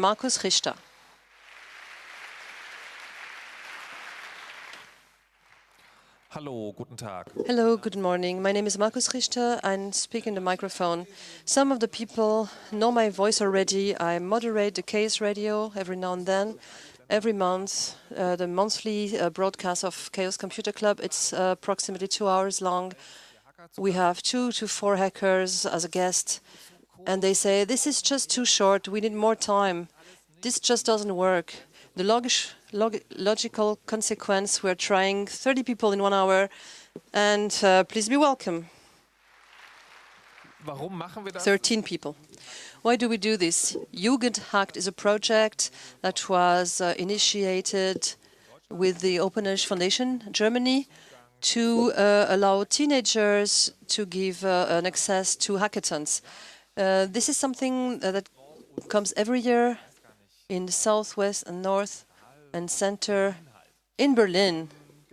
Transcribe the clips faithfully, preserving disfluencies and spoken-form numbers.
Markus Richter. Hallo, guten Tag. Hello, good morning. My name is Markus Richter. I'm speaking the microphone. Some of the people know my voice already. I moderate the Chaos Radio every now and then. Every month, uh, the monthly uh, broadcast of Chaos Computer Club. It's uh, approximately two hours long. We have two to four hackers as a guest, and they say, this is just too short, we need more time. This just doesn't work. The log log logical consequence, we're trying thirty people in one hour, and uh, please be welcome. Warum machen wir das? thirteen people. Why do we do this? Jugendhakt is a project that was uh, initiated with the OpenEdge Foundation, Germany, to uh, allow teenagers to give uh, an access to hackathons. Uh, this is something uh, that comes every year in the southwest and north and center in Berlin.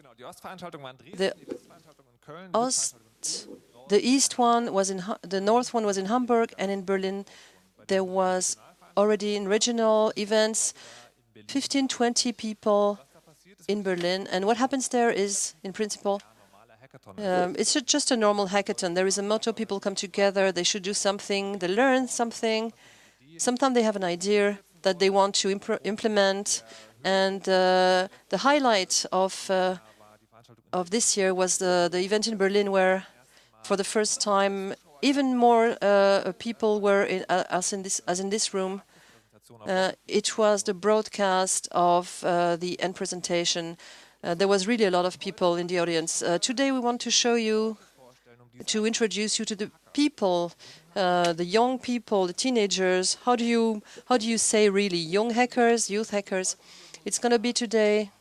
The Ost, the east one was in the north one was in Hamburg, and in Berlin there was already in regional events fifteen, twenty people in Berlin. And what happens there is, in principle, um, it's just a normal hackathon. There is a motto: people come together, they should do something, they learn something. Sometimes they have an idea that they want to imp implement. And uh, the highlight of uh, of this year was the, the event in Berlin, where for the first time even more uh, people were in, uh, as, in this, as in this room. Uh, it was the broadcast of uh, the end presentation. Uh, there was really a lot of people in the audience. Uh, today we want to show you, to introduce you to the people, uh, the young people, the teenagers. How do you, how do you say really young hackers, youth hackers? It's going to be today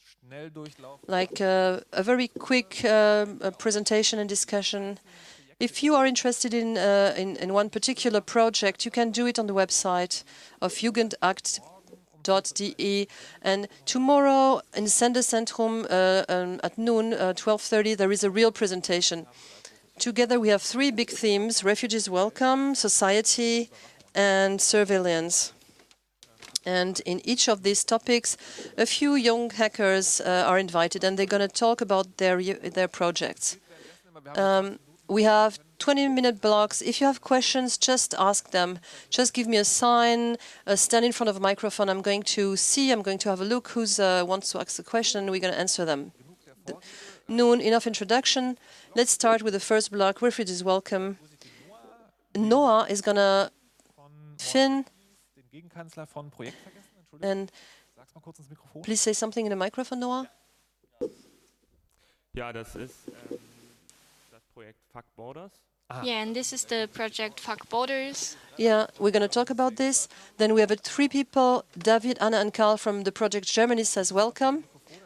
like uh, a very quick uh, presentation and discussion. If you are interested in, uh, in, in one particular project, you can do it on the website of jugendakt dot d e. And tomorrow in the Senderzentrum uh, um, at noon, uh, twelve thirty, there is a real presentation. Together we have three big themes: refugees welcome, society, and surveillance. And in each of these topics, a few young hackers uh, are invited, and they're going to talk about their, their projects. Um, we have twenty minute blocks. If you have questions, just ask them. Just give me a sign, uh, stand in front of a microphone. I'm going to see, I'm going to have a look who uh, wants to ask a question, and we're going to answer them. The, noon, enough introduction. Let's start with the first block, refugees welcome. Noah is going to Finn. And please say something in the microphone, Noah. Ja, das ist ähm, das Projekt Fuck Borders. Ah. Yeah, and this is the project Fuck Borders. Yeah, we're going to talk about this. Then we have uh, three people. David, Anna, and Karl from the project Germany says welcome.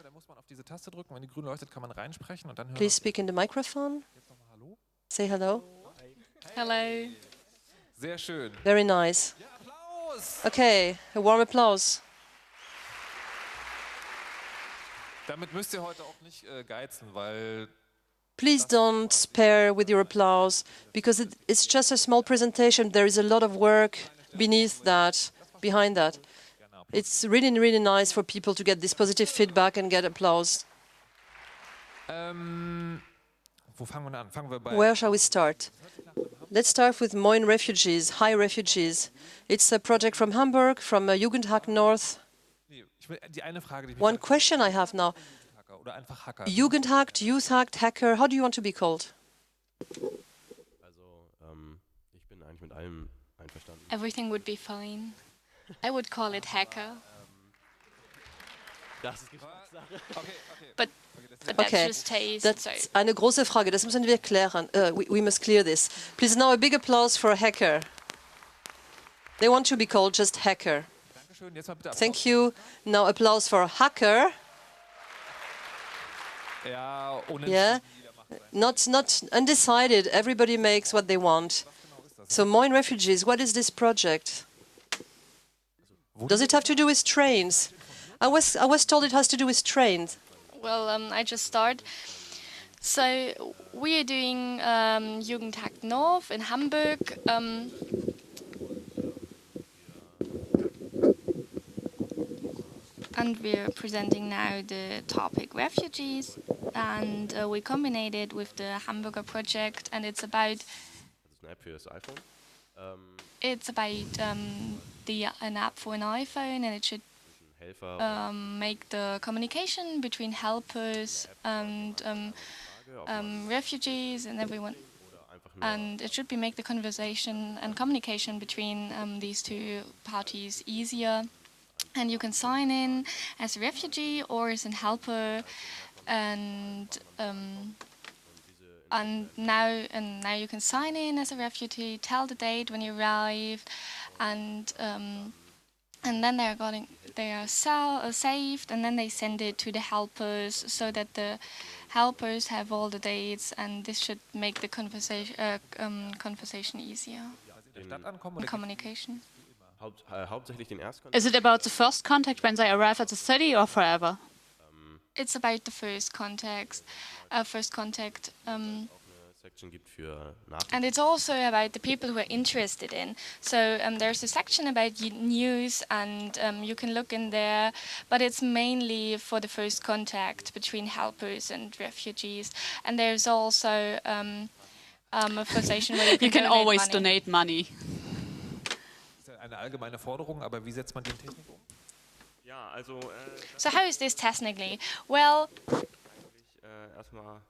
Please speak in the microphone. Say hello. Hello. Sehr schön. Very nice. Okay, a warm applause. Damit müsst ihr heute auch nicht äh, geizen, weil please don't spare with your applause, because it, it's just a small presentation. There is a lot of work beneath that, behind that. It's really, really nice for people to get this positive feedback and get applause. Ähm, wo fangen wir an? Fangen wir bei Where shall we start? Let's start with Moin Refugees, High Refugees. It's a project from Hamburg, from uh, Jugendhakt North. One question I have now. Jugendhakt, Youthhakt, Hacker, how do you want to be called? Everything would be fine. I would call it Hacker. But But that's okay, just taste. that's so. eine große Frage. Das müssen wir klären. Uh, we, we must clear this. Please now a big applause for a hacker. They want to be called just hacker. Thank you. Now applause for a hacker. Yeah, not not undecided. Everybody makes what they want. So Moin Refugees, what is this project? Does it have to do with trains? I was I was told it has to do with trains. Well, um, I just start. So we are doing um, Jugendhakt North in Hamburg. Um, and we're presenting now the topic refugees, and uh, we combined it with the Hamburger project, and it's about Das ist eine App für das iPhone. Ähm, it's about um, the an app for an iPhone, and it should Helfer um, make the communication between helpers and um, Frage, ob man um, refugees and everyone. oder einfach nur And it should be make the conversation and communication between um, these two parties easier. And you can sign in as a refugee or as a helper, and um, and now and now you can sign in as a refugee, tell the date when you arrive, and um, and then they're going they are sell, uh, saved, and then they send it to the helpers so that the helpers have all the dates, and this should make the conversation uh, um, conversation easier, In der Stadt ankommen and oder communication. haupt, äh, hauptsächlich den Erstkontakt. Is it about the first contact when they arrive at the city or forever? It's about the first context, uh, first contact, um, Auch eine Section gibt für Nachrichten. and it's also about the people who are interested in. So um, there's a section about y- news, and um, you can look in there, but it's mainly for the first contact between helpers and refugees. And there's also um, um, a position where you can, You can donate always money. donate money. ist ja eine allgemeine Forderung, aber wie setzt man die in Technik um? Ja, also äh, So how is this technically? Well, eigentlich äh, erstmal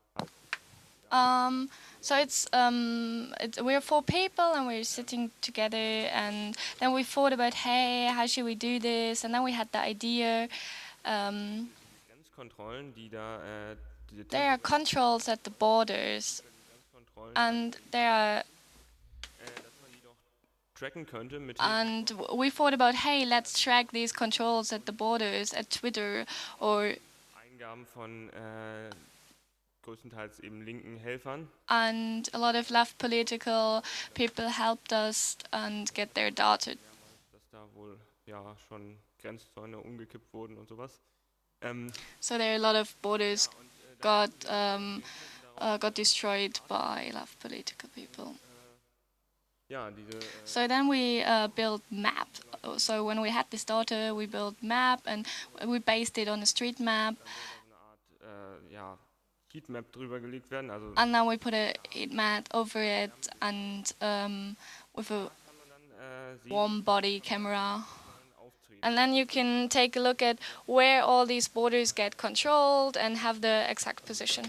Um, so it's um, it's, we're four people and we're sitting together, and then we thought about, hey, how should we do this? And then we had the idea. Um, Grenzkontrollen, die da äh, diese there are controls at the borders, Grenzkontrollen, and there are, äh, dass man die doch tracken könnte mit and w- we thought about, hey, let's track these controls at the borders at Twitter or Eingaben von äh, größtenteils eben linken Helfern. and a lot of left political people helped us and get their data. Dass da wohl ja schon Grenzzäune umgekippt wurden und sowas. Ähm, So there are a lot of borders got um, uh, got destroyed by left political people. ja, diese äh, So then we uh, built map. So when we had this data, we built map, and we based it on a street map, eine Art äh, ja, Heatmap drüber gelegt werden. Also and then we put a heat map over it, and um, with a kann man dann äh, sehen, warm body camera. auftreten. And then you can take a look at where all these borders get controlled and have the exact position.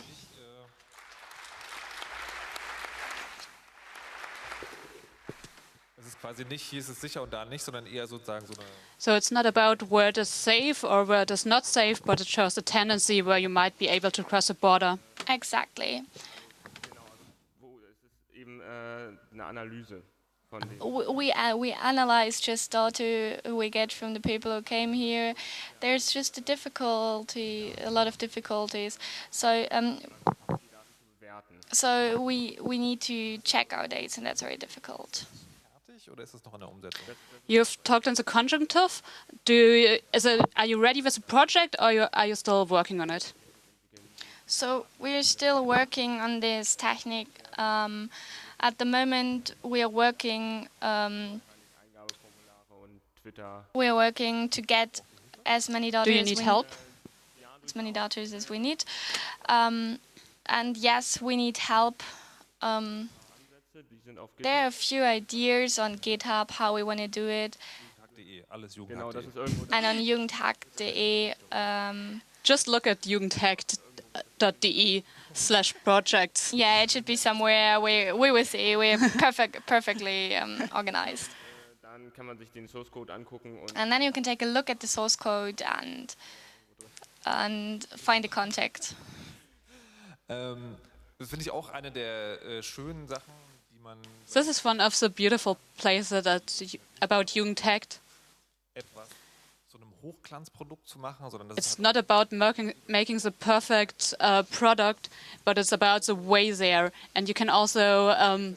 Es ist quasi nicht, hier ist es sicher und da nicht, sondern eher sozusagen so eine. So it's not about where it is safe or where it is not safe, but it shows a tendency where you might be able to cross a border. Exactly. Wo, es ist eben äh, eine Analyse von dem. we we, uh, we analyze just data we get from the people who came here. There's just a difficulty, a lot of difficulties. So um, Bewerten. so we we need to check our dates, and that's very difficult. Fertig oder ist es noch in der Umsetzung? You've talked in the conjunctive. Do you, is it, are you ready with the project, or you, are you still working on it? So we're still working on this technique. Um, at the moment, we are working. Um, Eingabeformulare und Twitter. we are working to get as many data. Do you as need we help? as many data as we need. Um, and yes, we need help. Um, Ansätze, die sind auf there are a few ideas on GitHub how we want to do it, Jugendhack.de, alles Genau, das Jugendhack.de. ist irgendwo and on jugendhack dot de. Um, Just look at jugendhack dot de slash projects. yeah, it should be somewhere we we will see. We're perfect, perfectly um, organized, Dann kann man sich den Source Code angucken und and then you can take a look at the source code and and find the contact. Ähm, das finde ich auch eine der äh, schönen Sachen, die man This is one of the beautiful places that y- about Jugendhack. etwas zu einem Hochglanzprodukt zu machen, sondern das It's ist not about making, making the perfect uh, product, but it's about the way there. And you can also um,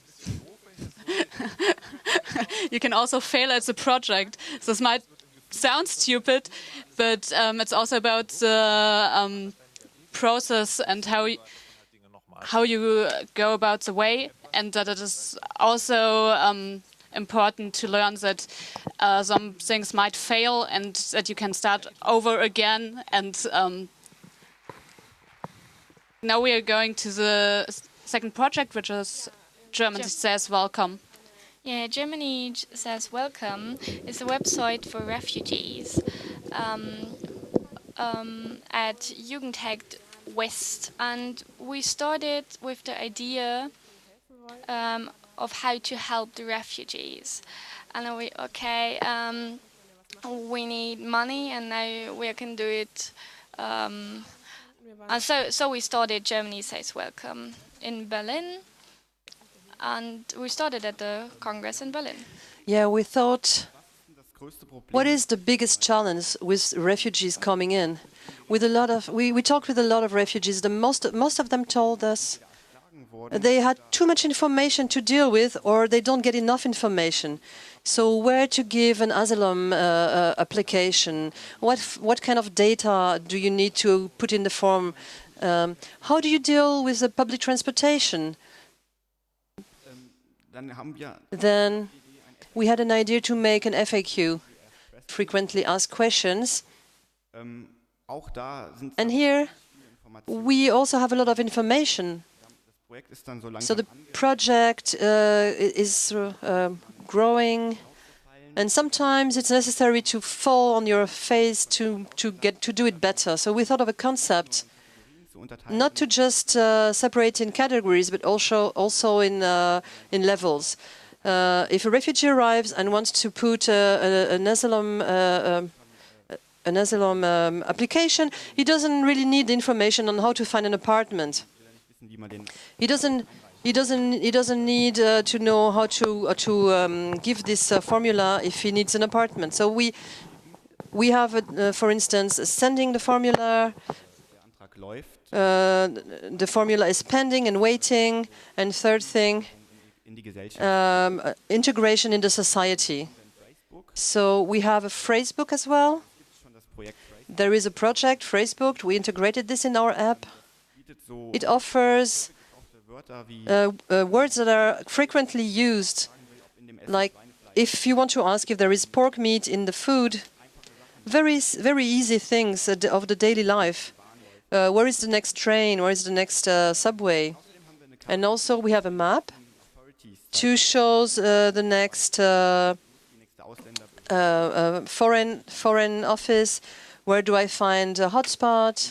you can also fail at the project. This might sound stupid, but um, it's also about the um, process and how y- Dinge nochmal. how you go about the way, and that it is also um, important to learn that uh, some things might fail and that you can start over again. And um, now we are going to the second project, which is Germany Says Welcome. Yeah, Germany J- Says Welcome is a website for refugees um, um, at Jugendhakt West. And we started with the idea um, of how to help the refugees. And then we, okay, um, we need money and now we can do it. Um, and so, so we started Germany Says Welcome in Berlin. And we started at the Congress in Berlin. Yeah, we thought, what is the biggest challenge with refugees coming in? With a lot of, we, we talked with a lot of refugees. The most, most of them told us they had too much information to deal with, or they don't get enough information. So where to give an asylum uh, uh, application? What f what kind of data do you need to put in the form? Um, how do you deal with the public transportation? Then we had an idea to make an F A Q, frequently asked questions. And here we also have a lot of information. So the project uh, is uh, growing, and sometimes it's necessary to fall on your face to, to get to do it better. So we thought of a concept, not to just uh, separate in categories, but also also in uh, in levels. Uh, if a refugee arrives and wants to put uh, a, an asylum uh, um, an asylum um, application, he doesn't really need information on how to find an apartment. He doesn't. He doesn't. He doesn't need uh, to know how to uh, to um, give this uh, formula if he needs an apartment. So we we have, uh, for instance, sending the formula. Uh, the formula is pending and waiting, and third thing, um, uh, integration in the society. So we have a phrasebook as well. There is a project, Phrasebook. We integrated this in our app. It offers uh, uh, words that are frequently used, like if you want to ask if there is pork meat in the food, very, very easy things uh, of the daily life. Uh, where is the next train? Where is the next uh, subway? And also we have a map to show uh, the next uh, uh, uh, foreign foreign office. Where do I find a hotspot?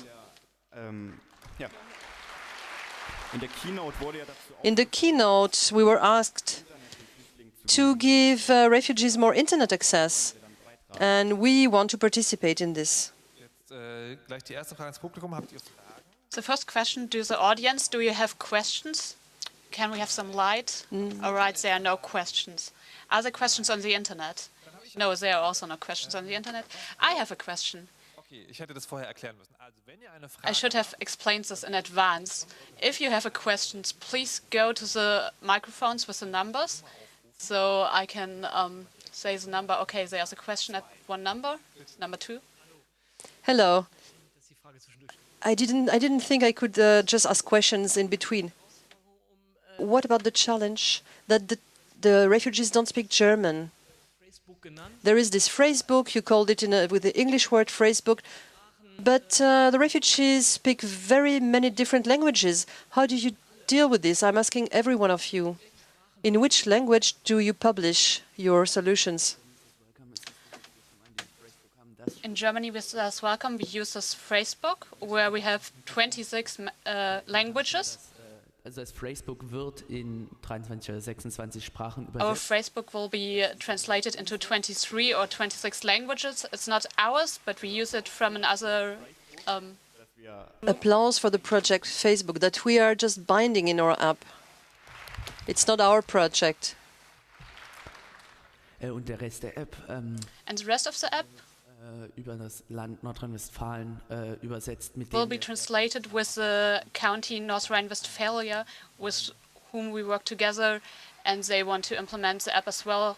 In the keynote, we were asked to give uh, refugees more internet access, and we want to participate in this. Äh, gleich die erste Frage ans Publikum. Habt ihr Fragen? The first question to the audience, do you have questions? Can we have some light? Mm. All right, there are no questions. Are there questions on the internet? No, there are also no questions on the internet. I have a question. Okay, ich hätte das vorher erklären müssen. Also, wenn ihr eine Frage I should have explained this in advance. If you have a questions, please go to the microphones with the numbers, so I can um, say the number. Okay, there's a question at one number, number two. Hello. I didn't. I didn't think I could uh, just ask questions in between. What about the challenge that the, the refugees don't speak German? There is this phrasebook. You called it in a, with the English word phrasebook, but uh, the refugees speak very many different languages. How do you deal with this? I'm asking every one of you. In which language do you publish your solutions? In Germany, with Says Welcome, we use this phrasebook where we have twenty-six uh, languages. Also das Phrasebook wird in dreiundzwanzig oder sechsundzwanzig Sprachen Our übersetzt. phrasebook will be translated into twenty-three or twenty-six languages. It's not ours, but we use it from another. Um, Applause for the project Facebook that we are just binding in our app. It's not our project. Äh, und der Rest der App ähm, and the rest of the app äh, über das Land Nordrhein-Westfalen äh, übersetzt, mit will dem be wir translated with the county North Rhine-Westphalia, with whom we work together, and they want to implement the app as well.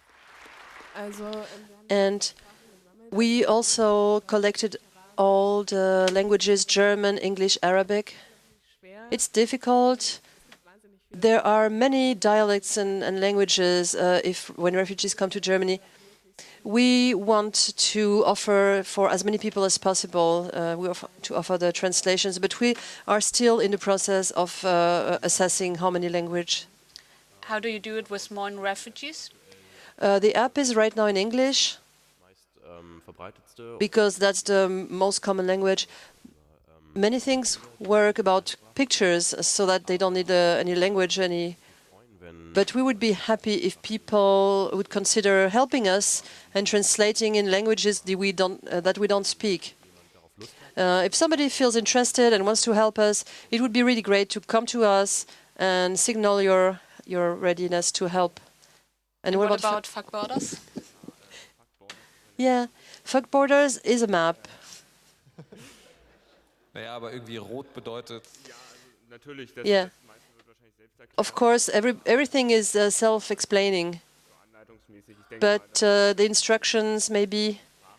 And we also collected all the languages, German, English, Arabic. It's difficult There are many dialects and, and languages uh, if when refugees come to Germany. We want to offer for as many people as possible, uh, we offer to offer the translations, but we are still in the process of uh, assessing how many language. How do you do it with more refugees? Uh, the app is right now in English because that's the most common language. Many things work about pictures so that they don't need uh, any language, any. But we would be happy if people would consider helping us and translating in languages that we don't, uh, that we don't speak. Uh, if somebody feels interested and wants to help us, it would be really great to come to us and signal your your readiness to help. And, And what what about Fuck Borders? Yeah, Fuck Borders is a map. Naja, aber irgendwie rot bedeutet, Natürlich, das, Yeah. das meiste wird wahrscheinlich selbst erklärt, Of course, every, everything is uh, self-explaining, anleitungsmäßig. Ich denke mal, but uh, the instructions, maybe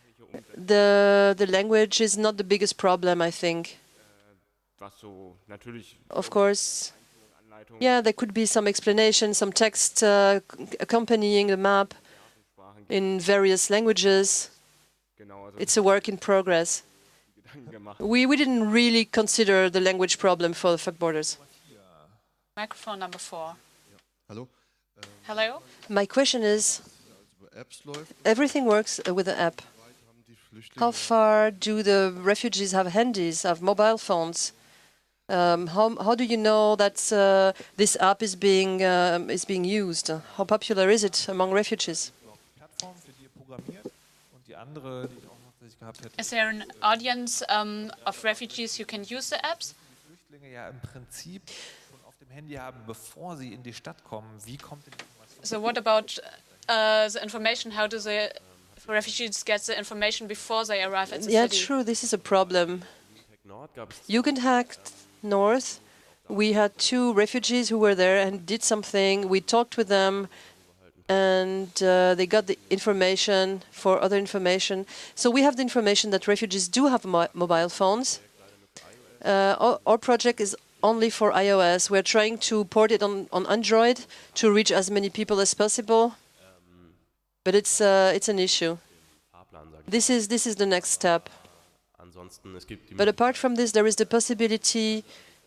the the language is not the biggest problem, I think. was so natürlich Of course, Anleitung, yeah, there could be some explanation, some text uh, c- accompanying the map Sprachen in various languages. genau, also It's a work in progress. Gedanken gemacht. We, we didn't really consider the language problem for the Fuck Borders. Microphone number four. Hallo? Hello? My question is, Über Apps läuft, everything works uh, with the app. haben die How Flüchtlinge far do the refugees have handies, have mobile phones? Um, how, how do you know that uh, this app is being um, is being used? How popular is it among refugees? Plattform, für die ihr programmiert. Und die andere, die ich auch noch tatsächlich gehabt hätte, Is there an audience um, of refugees who can use the apps? Flüchtlinge ja im Prinzip schon auf dem Handy haben, bevor sie in die Stadt kommen. Wie kommt denn die Information? So what about uh, the information? How do the refugees get the information before they arrive at the Yeah, city? true. This is a problem. Nord gab es Jugendhack North, we had two refugees who were there and did something. We talked with them, and uh, they got the information for other information. So we have the information that refugees do have mo mobile phones. Uh, our, our project is only for iOS. We're trying to port it on, on Android to reach as many people as possible. But it's uh, it's an issue. Fahrplan, sage ich. This is this is the next step. Ansonsten, es gibt die But apart from this, there is the possibility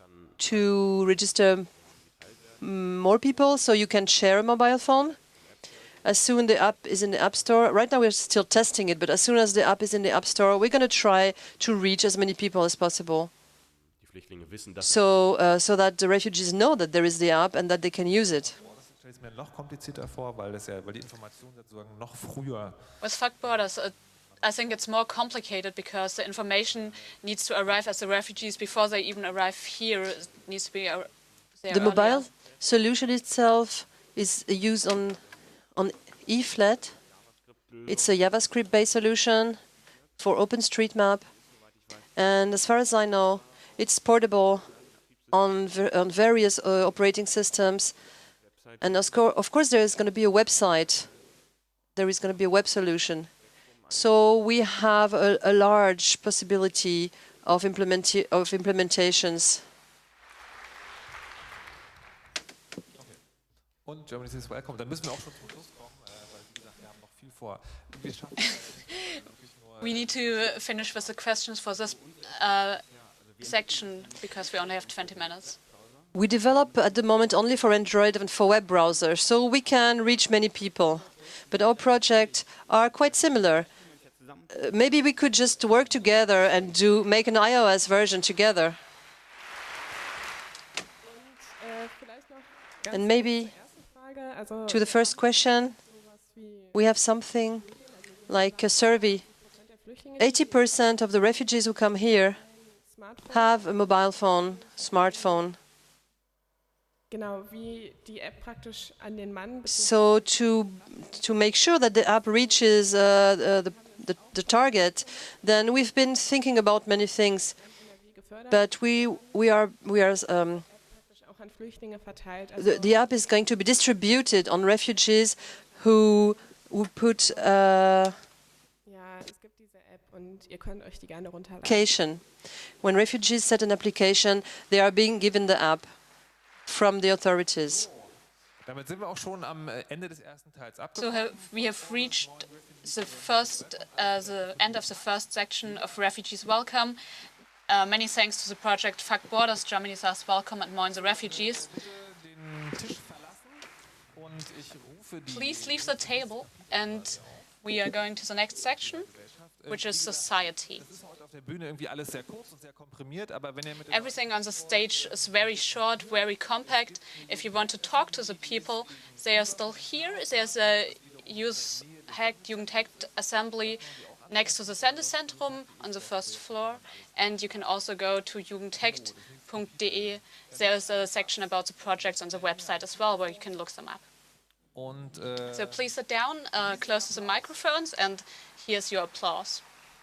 to register mm, more people, so you can share a mobile phone. As soon the app is in the App Store, right now we're still testing it, but as soon as the app is in the App Store, we're going to try to reach as many people as possible, die Flüchtlinge wissen, dass so uh, so that the refugees know that there is the app and that they can use it. Das stelle ich mir noch komplizierter vor, weil das ja, weil die Information sozusagen noch früher. With Fuck Borders, uh, I think it's more complicated because the information needs to arrive as the refugees before they even arrive here. It needs to be ar- there The mobile earlier. solution itself is used on on eFlat. It's a JavaScript-based solution for OpenStreetMap, and as far as I know, it's portable on ver on various uh, operating systems. And of, cour of course, there is going to be a website. There is going to be a web solution. So we have a, a large possibility of implementi of implementations. Und Germany says welcome. Dann müssen wir auch schon zum Schluss kommen, äh, weil wie gesagt, wir haben noch viel vor. Wir schaffen es wirklich nur. We need to finish with the questions for this uh, section because we only have twenty minutes. We develop at the moment only for Android and for web browsers, so we can reach many people. But our projects are quite similar. Uh, maybe we could just work together and do make an iOS version together. And maybe to the first question, we have something like a survey. eighty percent of the refugees who come here have a mobile phone, smartphone. Genau, wie die App praktisch an den Mann So to to make sure that the app reaches uh, uh, the, the the target, then we've been thinking about many things, gefördert, but we we are we are um, praktisch auch an Flüchtlinge verteilt. Also the, the app is going to be distributed on refugees who who put uh, ja, es gibt diese App und ihr könnt euch die gerne runterladen. application. When refugees set an application, they are being given the app from the authorities. Damit sind wir auch schon am äh, Ende des ersten Teils So abgekommen. have, we have reached the first, uh, the end of the first section of Refugees Welcome. Uh, many thanks to the project Fuck Borders, Germany says welcome and mourn the refugees. Den Tisch verlassen und ich rufe die Please leave the table and we are going to the next section, which is society. Es ist heute auf der Bühne irgendwie alles sehr kurz und sehr komprimiert, aber wenn ihr mit den Everything on the stage is very short, very compact. If you want to talk to the people, they are still here. There's a Youth Hacked, Jugendhackt assembly next to the Sendezentrum on the first floor. And you can also go to jugendhackt dot de. There's a section about the projects on the website as well, where you can look them up. und äh, So please sit down, uh, close to the microphones, and here's your applause.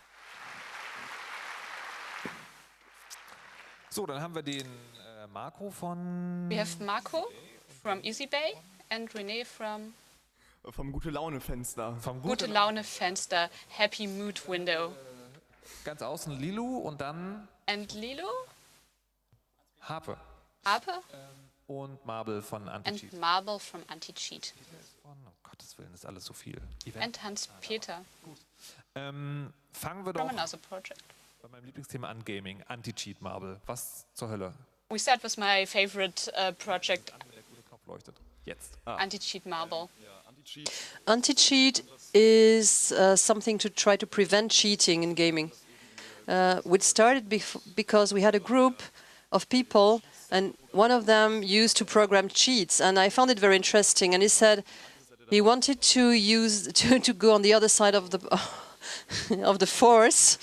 so, dann haben wir den äh, Marco von We have Marco from EasyBay and René from Vom Gute-Laune-Fenster. vom Gute Gute Laune Fenster, Happy Mood Window. ganz außen Lilu und dann And Lilo, Harpe Harpe, und Marble von Anti-Cheat. and Marble from Anti-Cheat. Oh Gottes Willen, ist alles so viel. Event. And Hans-Peter Ähm, fangen wir from doch another project. bei meinem Lieblingsthema an, Gaming, Anti-Cheat Marble. Was zur Hölle? We start with my favorite uh, project, Der gute Knopf leuchtet. Jetzt. Anti-Cheat Marble. Anti-cheat is uh, something to try to prevent cheating in gaming. Uh, we started bef because we had a group of people, and one of them used to program cheats, and I found it very interesting. And he said he wanted to use to, to go on the other side of the of the force,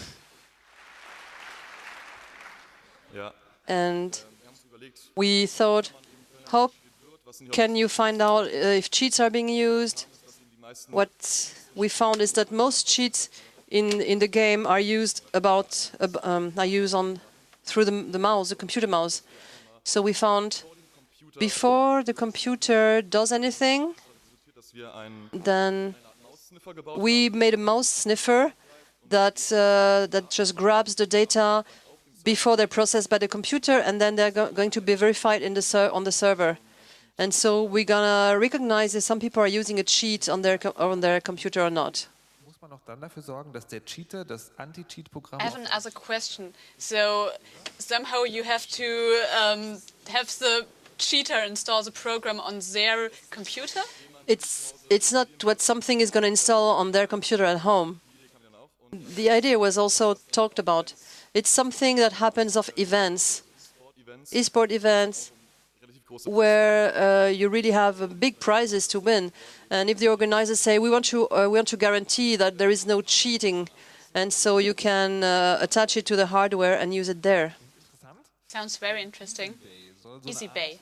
Ja. and we thought, how can you find out uh, if cheats are being used? What we found is that most cheats in in the game are used about uh, um, are used on through the, the mouse, the computer mouse. So we found before the computer does anything, Dass wir einen then Sniffer gebaut we made a mouse sniffer that uh, that just grabs the data before they're processed by the computer, and then they're go going to be verified in the ser on the server. And so we're gonna recognize if some people are using a cheat on their co on their computer or not. Muss man auch dann dafür sorgen, dass der Cheater das Anti-Cheat-Programm I have another question. So somehow you have to um, have the cheater install the program on their computer? It's it's not what something is gonna install on their computer at home. The idea was also talked about. It's something that happens of events, e-sport events, where uh, you really have uh, big prizes to win, and if the organizers say we want to uh, we want to guarantee that there is no cheating, and so you can uh, attach it to the hardware and use it there. Sounds very interesting. EasyBay.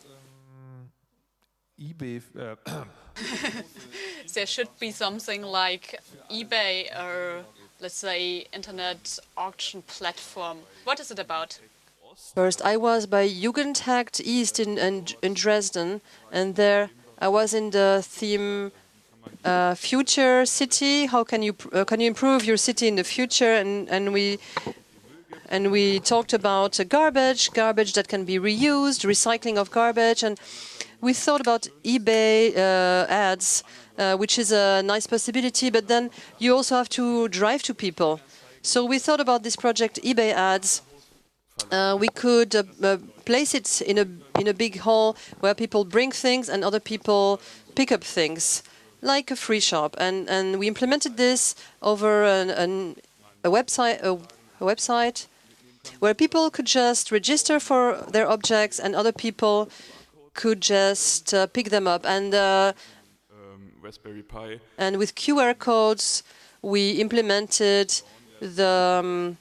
eBay, äh, There should be something like eBay or, let's say, internet auction platform. What is it about? First, I was by Jugendhackt East in, in in Dresden, and there I was in the theme uh, future city. How can you pr- uh, can you improve your city in the future? And and we and we talked about uh, garbage, garbage that can be reused, recycling of garbage, and we thought about eBay uh, ads, uh, which is a nice possibility. But then you also have to drive to people. So we thought about this project, eBay ads. Uh, we could uh, uh, place it in a in a big hall where people bring things and other people pick up things, like a free shop. And and we implemented this over an, an, a website a, a website where people could just register for their objects and other people could just uh, pick them up. And uh, Ähm, Raspberry Pi. and with Q R codes, we implemented the um,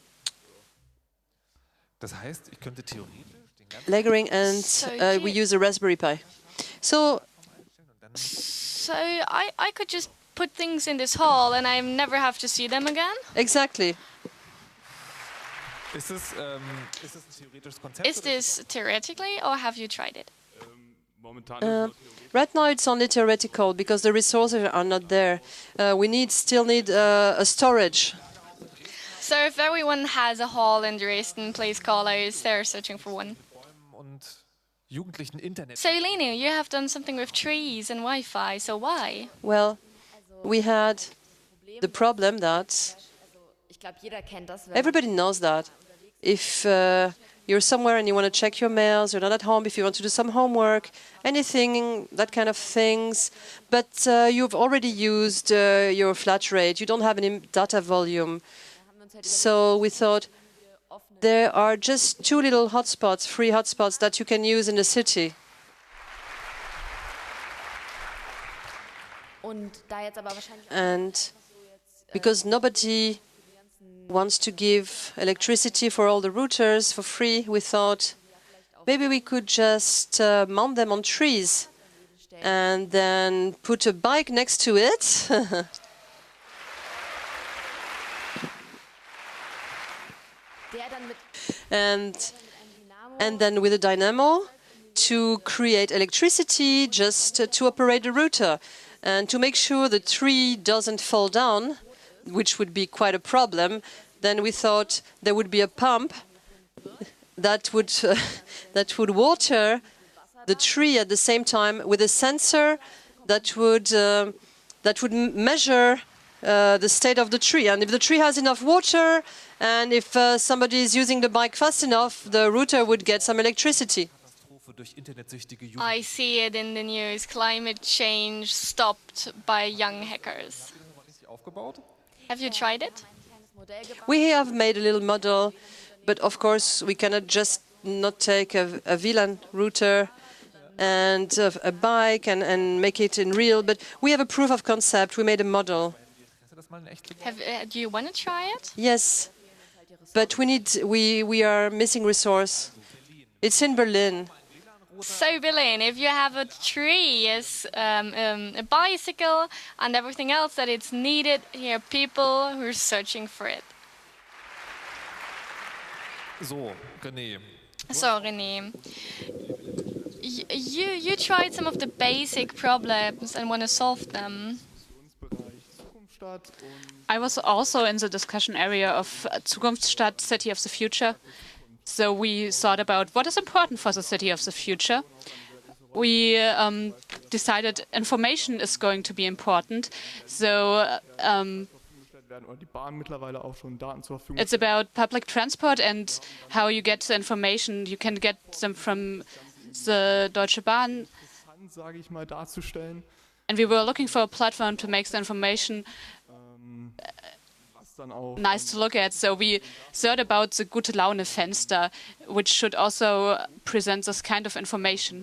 das heißt, ich könnte theoretisch den ganzen leggering, and So uh, we cute. use a Raspberry Pi. So So I, I could just put things in this hall and I never have to see them again? exactly. Ist es, ähm, ist es ein theoretisches Konzept? Is oder this theoretically or have you tried it? Momentan Uh, ist es noch right now it's only theoretical because the resources are not there. Uh, we need still need uh, a storage. So if everyone has a hall in Dresden, please call us. They're searching for one. Bäumen und jugendlichen Internet. So, Lino, you have done something with trees and Wi-Fi, so why? Well, we had the problem that everybody knows that if uh, you're somewhere and you want to check your mails, you're not at home, if you want to do some homework, anything, that kind of things, but uh, you've already used uh, your flat rate, you don't have any data volume. So we thought there are just two little hotspots, free hotspots that you can use in the city. And because nobody wants to give electricity for all the routers for free, we thought maybe we could just uh, mount them on trees and then put a bike next to it. and, and then with a dynamo to create electricity just uh, to operate the router. And to make sure the tree doesn't fall down, which would be quite a problem, then we thought there would be a pump that would uh, that would water the tree at the same time with a sensor that would uh, that would measure uh, the state of the tree. And if the tree has enough water, and if uh, somebody is using the bike fast enough, the router would get some electricity. I see it in the news. Climate change stopped by young hackers. Have you tried it? We have made a little model, but of course we cannot just not take a, a V LAN router and a, a bike and, and make it in real, but we have a proof of concept. We made a model. Have, uh, do you want to try it? Yes, but we need we we are missing resource. It's in Berlin. So, Berlin, if you have a tree, yes, um, um, a bicycle, and everything else that it's needed, here are people who are searching for it. So, René. So, René, y you you tried some of the basic problems and want to solve them. I was also in the discussion area of Zukunftsstadt, City of the Future. So we thought about what is important for the city of the future. We um, decided information is going to be important. So um, it's about public transport and how you get the information. You can get them from the Deutsche Bahn. And we were looking for a platform to make the information nice to look at. So we thought about the Gute Laune Fenster, which should also present this kind of information.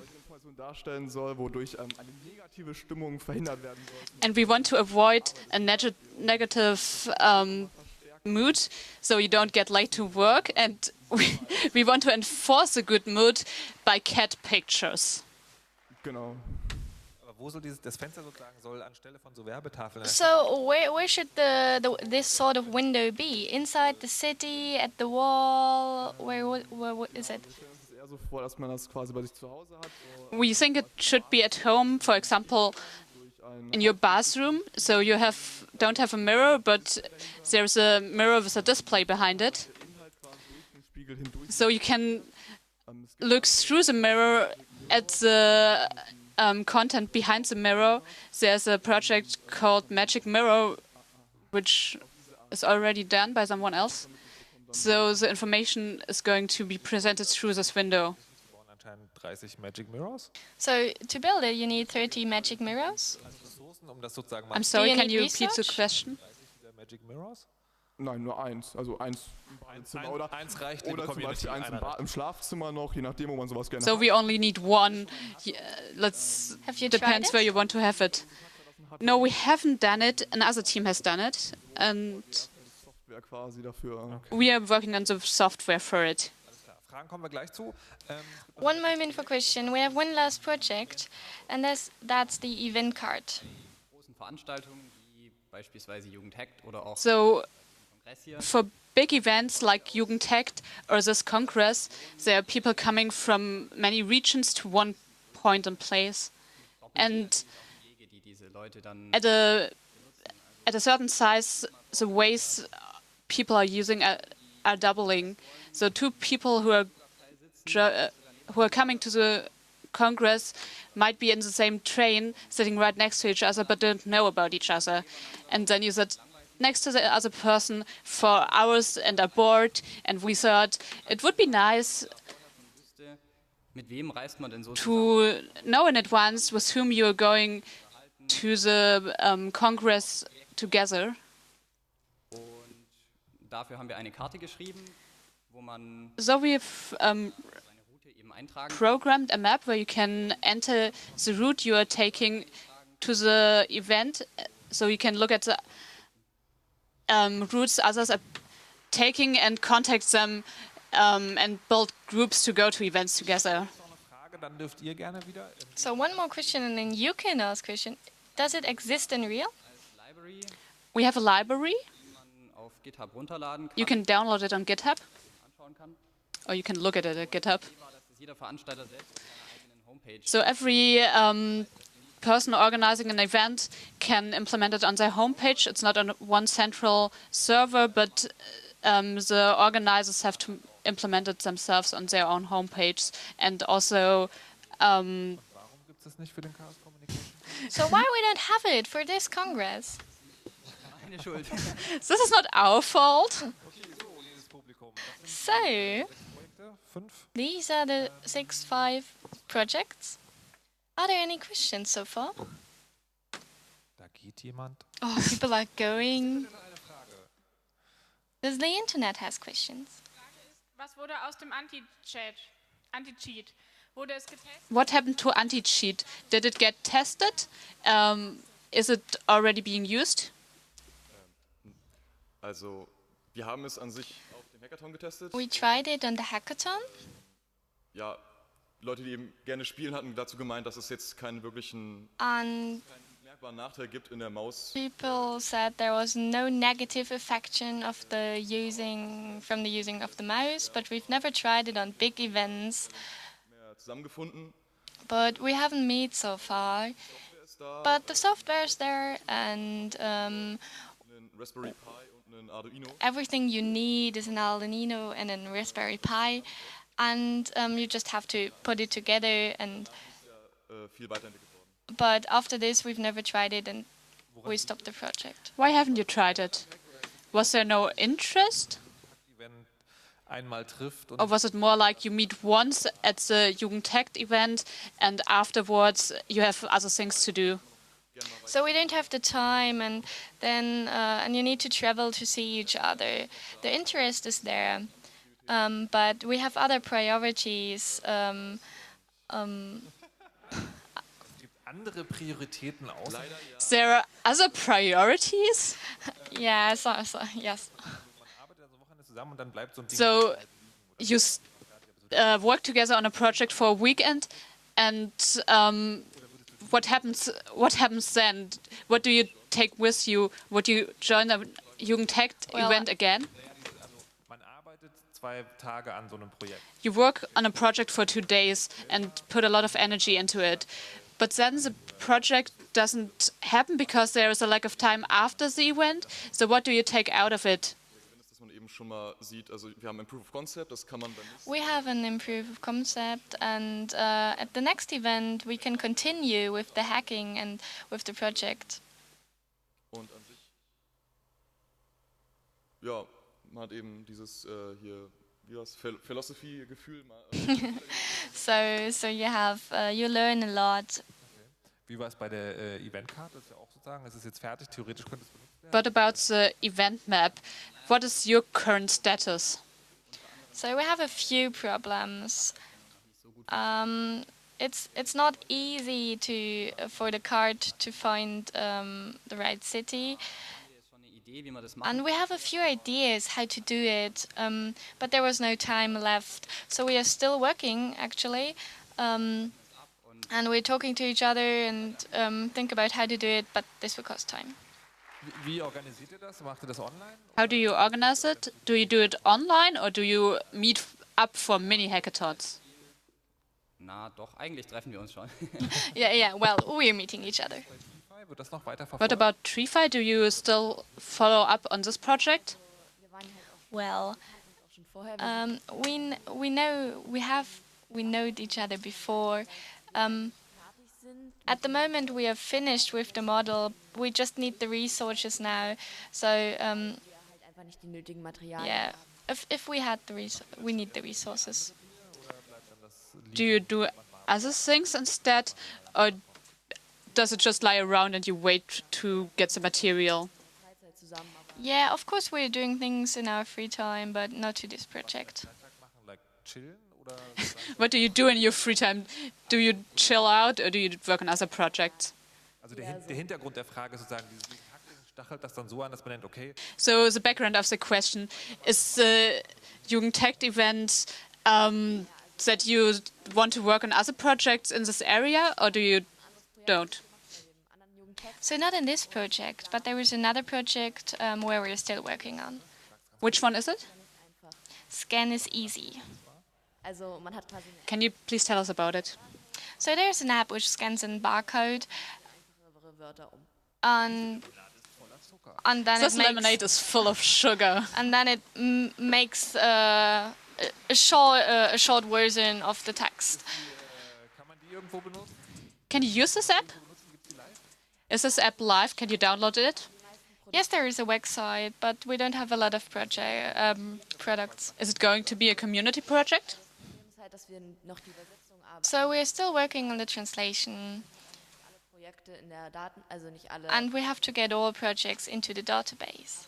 And we want to avoid a neg negative um, mood, so you don't get late to work. And we, we want to enforce a good mood by cat pictures. Genau. Wo soll dieses, das Fenster sozusagen soll anstelle von so Werbetafeln? So where where should the, the this sort of window be? Inside the city, at the wall? Where where, where is it? We think it should be at home, for example, in your bathroom. So you have don't have a mirror, but there's a mirror with a display behind it. So you can look through the mirror at the Um, content behind the mirror. There's a project called Magic Mirror, which is already done by someone else. So the information is going to be presented through this window. thirty Magic Mirrors? So to build it, you need thirty magic mirrors? I'm sorry, you can you research? repeat the question? Magic Mirrors? Nein, nur eins. Also eins im Badezimmer Ein, oder, eins reicht oder zum Beispiel eins im, Bad, im Schlafzimmer noch, je nachdem, wo man sowas gerne So hat. we only need one. Yeah, let's Have you tried depends it? where you want to have it. No, we haven't done it. Another team has done it, and Software quasi dafür. we are working on the software for it. Fragen kommen wir gleich zu. Ähm, One moment for question. We have one last project, and that's that's the event card. Großen Veranstaltungen wie beispielsweise Jugendhackt oder auch So Kongress hier. for big events like Jugendhackt or this Congress, there are people coming from many regions to one point and place. And Wege, die diese Leute dann at a at a certain size, the ways people are using are, are doubling. So two people who are dri- uh, who are coming to the Congress might be in the same train, sitting right next to each other, but don't know about each other. And then you sit next to the other person for hours and are bored. And we thought it would be nice Mit wem reist man denn so to know in advance with whom you are going to the um, Congress together. Und dafür haben wir eine Karte geschrieben, wo man So we've um, seine Route eben eintragen kann. programmed a map where you can enter the route you are taking to the event, so you can look at the um, routes others are taking and contact them um, and build groups to go to events together. Frage, dann dürft ihr gerne wieder. So one more question, and then you can ask question. Does it exist in real? Als Library, We have a library. die man auf GitHub runterladen kann, You can download it on GitHub, anschauen kann. or you can look at it at GitHub. Die war, dass das jeder Veranstalter selbst auf seiner eigenen Homepage So every um, person organizing an event can implement it on their homepage. It's not on one central server, but um, the organizers have to implement it themselves on their own homepage. And also, um, Warum gibt es das nicht für den Chaos Communication? So why we don't have it for this Congress? Meine Schuld. this is not our fault. Okay, so, liebes Publikum. Das sind So Projekte, fünf. these are the six, five projects. Are there any questions so far? Da geht jemand. Oh, people are going. Does the internet has questions? Was wurde aus dem Anti-Chat, Anti-Cheat? Wurde es getestet? What happened to anti-cheat? Did it get tested? Um, is it already being used? Also, wir haben es an sich auf dem Hackathon getestet. We tried it on the hackathon. Ja, Leute, die eben gerne spielen, hatten dazu gemeint, dass es jetzt keinen wirklichen And keinen merkbaren Nachteil gibt in der Maus. people said there was no negative affection of the using from the using of the mouse, but we've never tried it on big events. Mehr zusammengefunden. But we haven't met so far. Software ist da, But the software is there, and um, einen Raspberry Pi und einen Arduino. everything you need is an Arduino and a Raspberry Pi, and um, you just have to put it together. And Äh, viel weiterentwickelt worden. but after this, we've never tried it, and we stopped the project. Why haven't you tried it? Was there no interest? Event einmal trifft und Or was it more like you meet once at the Jugendtech event and afterwards you have other things to do? So we don't have the time, and then uh, and you need to travel to see each other. The interest is there, um, but we have other priorities. Um, um, es gibt andere Prioritäten außer There are other priorities? yeah, so, so yes. man arbeitet also Wochenende zusammen und dann bleibt so ein Ding. So you s- uh, work together on a project for a weekend, and um, what happens? What happens then? What do you take with you? Would you join a Jugendtech Well, event again? Man arbeitet zwei Tage an so einem Projekt. You work on a project for two days and put a lot of energy into it. But then the project doesn't happen because there is a lack of time after the event. So what do you take out of it? Dass man eben schon mal sieht, also wir haben ein Proof of Concept, das kann man beim nächsten We have an improved of concept, and uh, at the next event we can continue with the hacking and with the project. und an sich, ja, man hat eben dieses äh, hier, wie war's, Phil- Philosophy-Gefühl. mal- So so you have uh, you learn a lot. Wie war es bei der äh, Eventcard? Das ist ja auch sozusagen, es ist jetzt fertig, theoretisch könnte es benutzt werden. But about the event map, what is your current status? So we have a few problems. Um, it's it's not easy to for the card to find um, the right city, Hier ist schon eine Idee, wie man das macht. and we have a few ideas how to do it. Um, but there was no time left, so we are still working actually, um, and we're talking to each other and um, think about how to do it. But this will cost time. Wie, wie organisiert ihr das? Macht ihr das online? How do you organize it? Do you do it online or do you meet f- up for mini hackathons? Na doch, eigentlich treffen wir uns schon. Yeah, yeah. Well, we're meeting each other. DeFi, wird das noch weiter What verfolgt? about TreeFi? Do you still follow up on this project? Well, um, we kn- we know we have we knowed each other before. Um, at the moment, we are finished with the model. We just need the resources now. So um, yeah, if if we had the res we need the resources. Do you do other things instead, or does it just lie around and you wait to get the material? Yeah, of course we're doing things in our free time, but not to this project. Like chillen oder What do you do in your free time? Do you chill out or do you work on other projects? Also der, Hin der Hintergrund der Frage ist sozusagen, dieses Ding hackt und stachelt das dann so an, dass man denkt, okay, So the background of the question is the Jugendtech event um, that you want to work on other projects in this area, or do you don't? So not in this project, but there is another project um, where we're still working on. Which one is it? Scan is easy. Can you please tell us about it? So there's an app which scans a barcode, and and then This it makes, lemonade is full of sugar. and then it m makes uh, a, a short uh, a short version of the text. kann man die irgendwo benutzen? Can you use this app? Is this app live? Can you download it? Yes, there is a website, but we don't have a lot of project um, products. Is it going to be a community project? So we're still working on the translation, and we have to get all projects into the database.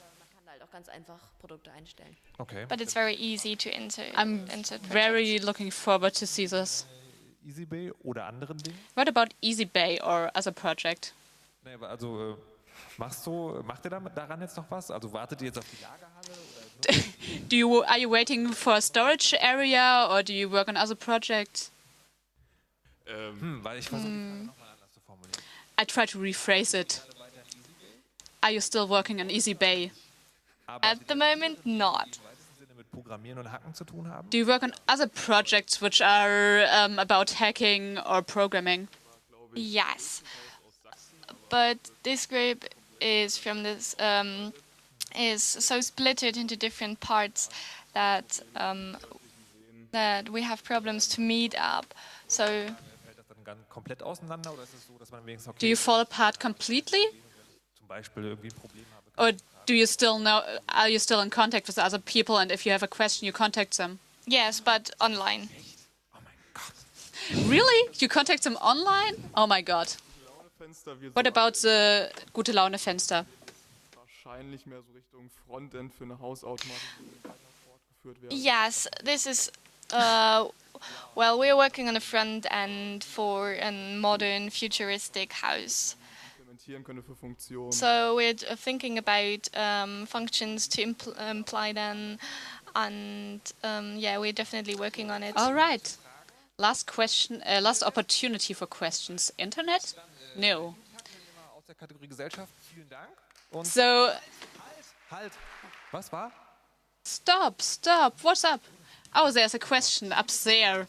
Okay. But it's very easy to enter. I'm insert projects. very looking forward to see this. EasyBay oder anderen Dingen? What about EasyBay or as a project? Nee, aber also äh, machst du, macht ihr damit, daran jetzt noch was? Also wartet ihr jetzt auf die Lagerhalle? Oder Do you are you waiting for a storage area or do you work on other projects? Ähm, hm, weil ich versuche, hm. nochmal anders zu formulieren. I try to rephrase it. Are you still working on EasyBay? At the moment, not. Im weitesten Sinne mit Programmieren und Hacken zu tun haben? Do you work on other projects which are um, about hacking or programming? Yes, but this group is from this um, is so splitted into different parts that um, that we have problems to meet up. So Fällt das dann ganz komplett auseinander oder ist es so, dass man wenigstens okay, Do you fall apart completely, zum Beispiel irgendwie ein Problem habe? or do you still know? Are you still in contact with other people? And if you have a question, you contact them. yes, but online. Oh mein Gott. Really? You contact them online? Oh my god. Fenster wird What so about the Gute Laune Fenster? wahrscheinlich mehr so Richtung Frontend für eine Hausautomatisierung weiter fortgeführt werden. Yes, this is. Uh, well, we're working on a front end for a modern, futuristic house. Implementieren können für Funktionen. So we're uh, thinking about um, functions to impl imply them, and um, yeah, we're definitely working on it. All right. Last question. Uh, last opportunity for questions. Internet? No. Aus der Kategorie Gesellschaft, vielen Dank. Und So halt, was war? stop, stop. What's up? Oh, there's a question up there.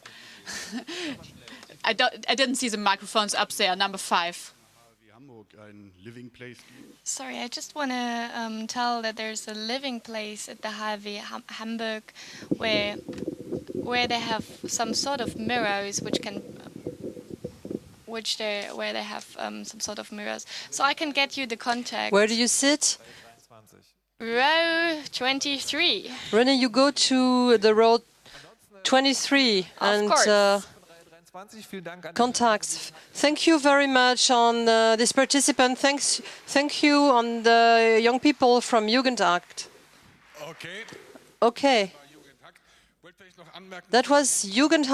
I don't. I didn't see the microphones up there. Number five. Sorry, I just want to um, tell that there's a living place at the H W Ham Hamburg where where they have some sort of mirrors which can which they where they have um, some sort of mirrors. So I can get you the contact. Where do you sit? Row twenty-three. René, you go to the road twenty-three and course. uh, Vielen Dank an contacts. Thank you very much on uh, this participant. Thanks, thank you on the young people from Jugendakt. Okay. Okay. That was Jugendakt.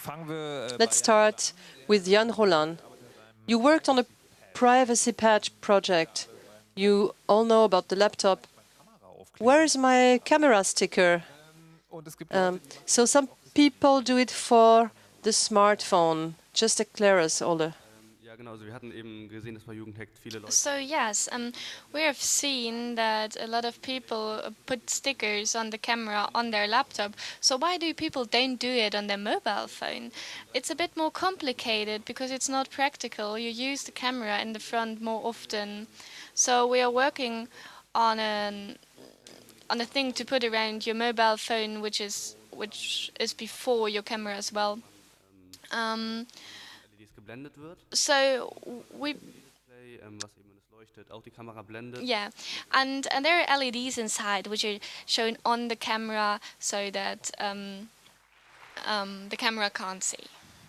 fangen wir äh, Let's start with Jan Roland. You worked on a privacy patch project. You all know about the laptop. Where is my camera sticker? Um, so some people do it for the smartphone. Just declare us, Ole. Ja, genau. Also wir hatten eben gesehen, dass bei Jugendhackt viele Leute. So yes, um, we have seen that a lot of people uh, put stickers on the camera on their laptop. So why do people don't do it on their mobile phone? It's a bit more complicated because it's not practical. You use the camera in the front more often. So we are working on an on a thing to put around your mobile phone, which is which is before your camera as well. Um, L E Ds geblendet wird. so we Display, ähm, was eben das leuchtet, auch die Kamera blendet. Yeah, and and there are L E Ds inside which are shown on the camera so that um, um, the camera can't see.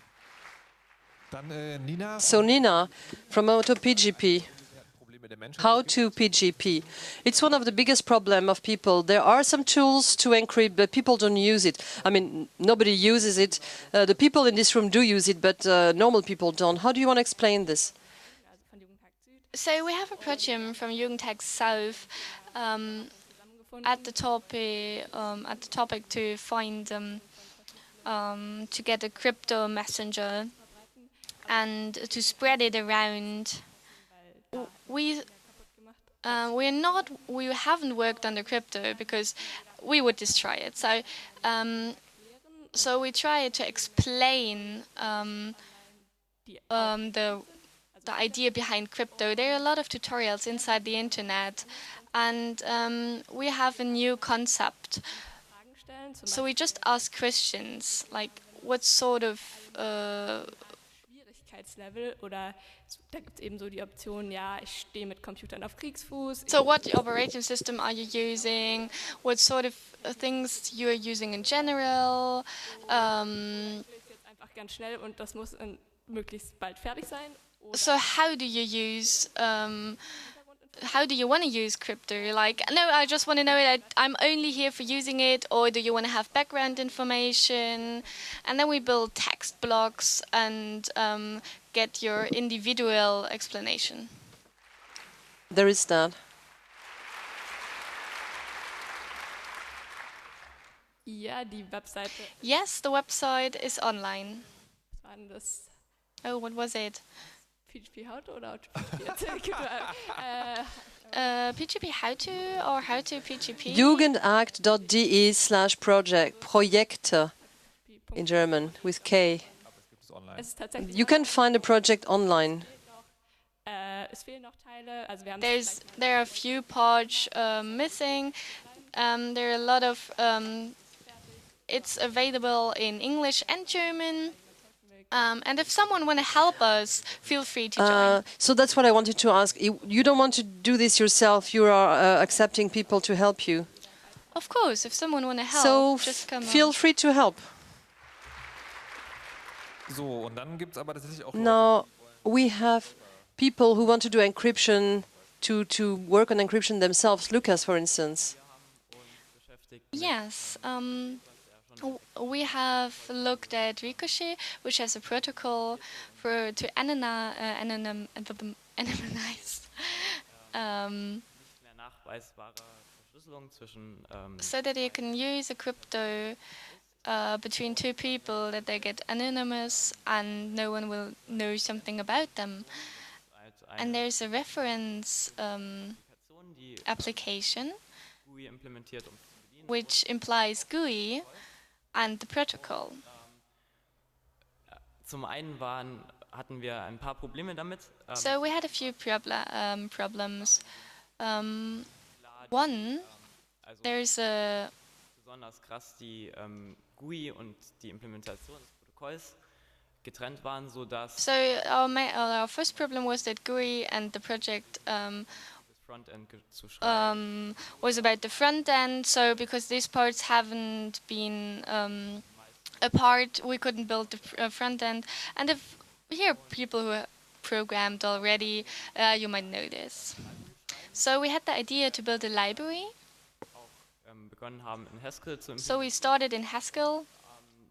Dann äh, Nina. So Nina, from AutoPGP. How to P G P. It's one of the biggest problem of people. There are some tools to encrypt, but people don't use it. I mean, nobody uses it. Uh, the people in this room do use it, but uh, normal people don't. How do you want to explain this? So we have a project from Jugendhack South um, at the topic um, at the topic to find um, um, to get a crypto messenger and to spread it around. We uh, we're not we haven't worked on the crypto because we would destroy it. So um, so we try to explain um, um, the the idea behind crypto. There are a lot of tutorials inside the internet, and um, we have a new concept. So we just ask questions like, what sort of uh, Schwierigkeitslevel oder da gibt es eben so die Option, ja, ich stehe mit Computern auf Kriegsfuß. So what operating system are you using? What sort of uh, things you are using in general? Um, Ich will es jetzt einfach ganz schnell und das muss in, möglichst bald fertig sein. so how do you use? Um, how do you want to use crypto? Like, no, I just want to know that I'm only here for using it, or do you want to have background information? And then we build text blocks and um, get your individual explanation. There is that. Ja, die Webseite. Yes, the website is online. Was war denn das? Oh, what was it? P H P How to oder äh, Uh, P G P How to or How to P G P? Jugendact.de slash project, Projekte in German with K. es ist tatsächlich You can find a project online. äh, es fehlen noch Teile, also wir haben There's there are a few parts uh, missing. Um, there are a lot of. Um, it's available in English and German. Um, and if someone want to help us, feel free to join. Uh, so that's what I wanted to ask. You, you don't want to do this yourself. You are uh, accepting people to help you. Of course, if someone want to help, So just come feel on. free to help. So, und dann gibt es aber tatsächlich auch Now, we have people who want to do encryption, to, to work on encryption themselves. Lucas, for instance. Yes. Um, w- we have looked at Ricochet, which has a protocol for to anonymize, uh, anonym, anonymize um, Nicht mehr nachweisbare Verschlüsselung zwischen ähm, so that you can use a crypto uh, between two people, that they get anonymous and no one will know something about them. And there's a reference um, die application G U I implementiert, um zu bedienen. which implies G U I and the protocol. Zum einen waren, hatten wir ein paar Probleme damit. Ähm, So we had a few proble um, problems. Um, one, also there's a besonders krass die ähm, G U I und die Implementation des Protokolls getrennt waren, sodass so our ma our first problem was that G U I and the project um, das Frontend ge- zu schreiben. um, was about the front end. So because these parts haven't been um, apart, we couldn't build the fr- uh, front end. And if here are people who are programmed already, uh, you might know this. So we had the idea to build a library. ähm, begonnen haben in Haskell zu So we started in Haskell. implementieren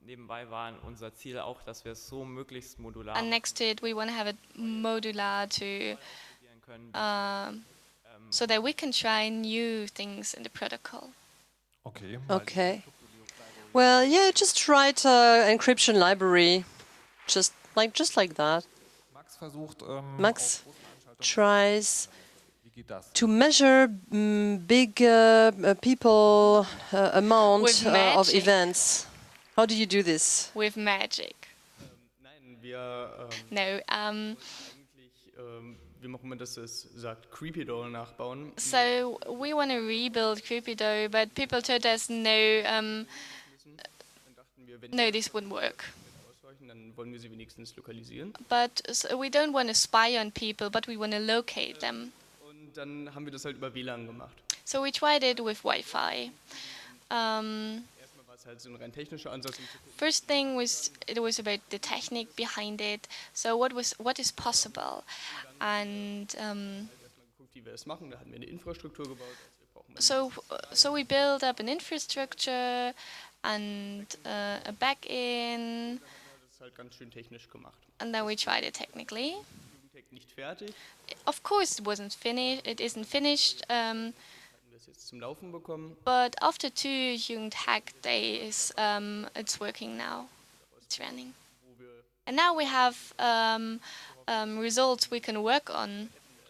nebenbei war unser Ziel auch, dass wir es so möglichst modular And next to it, we want to have it modular to, können, um, so that we can try new things in the protocol. Okay. Okay. Well, yeah, just write a encryption library, just like just like that. Max versucht, ähm, Max tries wie geht das? to measure mm, big uh, uh, people uh, amount With uh, of magic. events. How do you do this? With magic. Nein, wir, ähm, No, um, eigentlich, ähm, wie machen wir das, es sagt, Creepy Doll nachbauen. so we want to rebuild Cupido, but people told us no, um, no, this wouldn't work. Ausweichen, dann wollen wir sie wenigstens lokalisieren. But so we don't want to spy on people, but we want to locate them. Und dann haben wir das halt über W L A N gemacht. So we tried it with Wi-Fi. Um, Erstmal war es halt so ein rein technischer Ansatz. Um zu gucken, First thing was it was about the technique behind it. So what was what is possible, and um, erstmal geguckt, wie wir es machen. Da hatten wir eine Infrastruktur gebaut. Also wir brauchen so so we built up an infrastructure and uh, a back-end, das ist halt ganz schön technisch gemacht. and then we tried it technically. Jugendhack nicht fertig. Of course, it wasn't finished. It isn't finished. Um, Hatten wir es jetzt zum Laufen bekommen. but after two Jugendhack days, um, it's working now. It's running, and now we have um, um, results we can work on.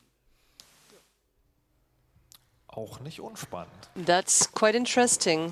Auch nicht unspannend. That's quite interesting.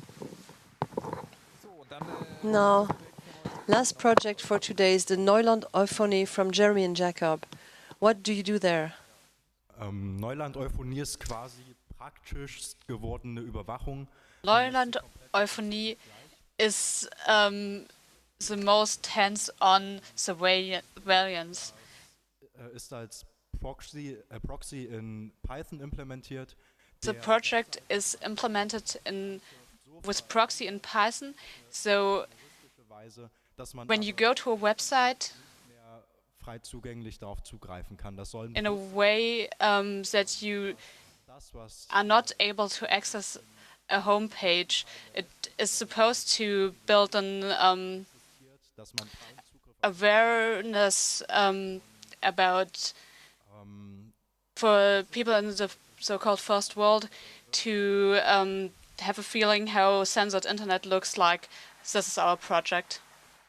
Now, last project for today is the Neuland Euphony from Jeremy and Jacob. What do you do there? Ähm, Neuland Euphonie ist quasi praktisch gewordene Überwachung. Neuland Euphonie is um, the most hands-on surveillance. Äh, ist als Proxy, äh, Proxy in Python implementiert. The project is implemented in with proxy in Python. So Weise, dass man when you go to a website, mehr frei zugänglich darauf zugreifen kann. Das sollen in a way um, that you das, was are not able to access a homepage. It is supposed to build an um, dass man awareness um, about ähm, for people in the so-called first world to um, have a feeling how censored internet looks like. This is our project.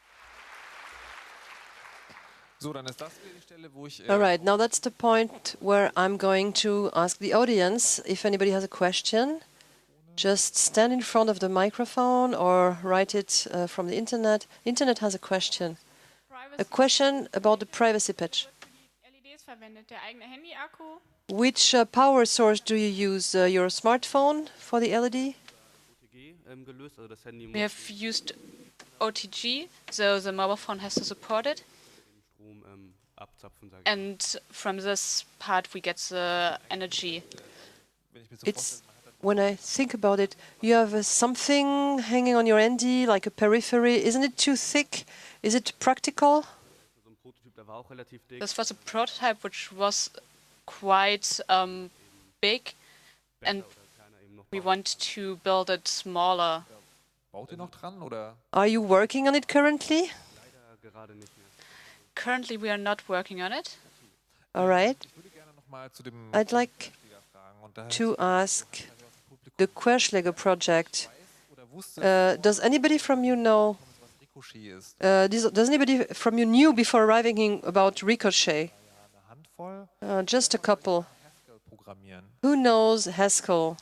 So, dann ist das wieder die Stelle, wo ich. Äh, All right, now that's the point where I'm going to ask the audience if anybody has a question. Just stand in front of the microphone or write it uh, from the internet. Internet has a question. A question about the privacy patch. L E Ds verwendet, der eigene Handy-Akku. Which uh, power source do you use? Uh, your smartphone for the L E D? O T G ähm, gelöst, also das Handy We have used O T G, so the mobile phone has to support it. Strom ähm, abzapfen, sage ich. And from this part we get the energy. It's when I think about it, you have uh, something hanging on your N D, like a periphery. Isn't it too thick? Is it practical? So ein Prototyp, der war auch relativ dick. This was a prototype which was quite um, big, and we want to build it smaller. Baut ihr noch dran oder? Are you working on it currently? Leider gerade nicht mehr. Currently we are not working on it. All right. Ich würde gerne noch mal zu dem I'd like fragen und daher to ask the Querschläger project. Uh, does anybody from you know? Ricochet ist. Uh, does, does anybody from you knew before arriving in about Ricochet? Eine Handvoll. Uh, just a couple. Haskell programmieren. Who knows Haskell?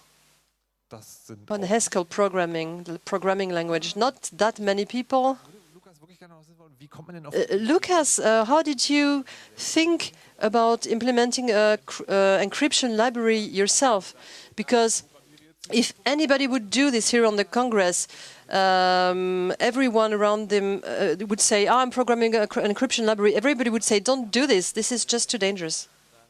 Das sind On Haskell programming, the programming language. Not that many people. Lukas wirklich gerne noch wissen wollen, wie kommt man denn auf Uh, Lucas, uh, how did you think about implementing a cr- uh, encryption library yourself? Because if anybody would do this here on the Congress, um, everyone around them uh, would say, oh, I'm programming a, cr- an encryption library. Everybody would say, don't do this. This is just too dangerous.